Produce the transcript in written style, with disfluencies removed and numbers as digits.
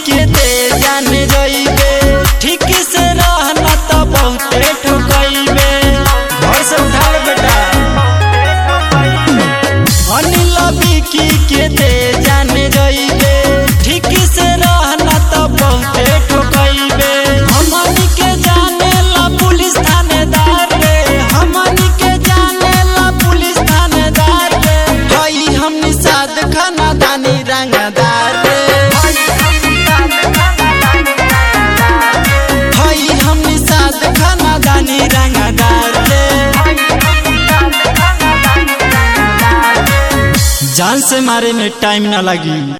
के दे जान जइबे ठीक से रहना तो बहुते ठोकइबे। घर से उठा ले बेटा। अनिल बिकी के दे जान जइबे ठीक से रहना तो बहुते ठोकइबे। हमनी के जाने ला पुलिस थानेदार रे, हमनी के जाने ला पुलिस थानेदार रे। हई हमनी साथ खाना दानी रंगदार रे, हई हमनी साथ खाना दानी रंगदार रे। जान से मारे में टाइम ना लगी।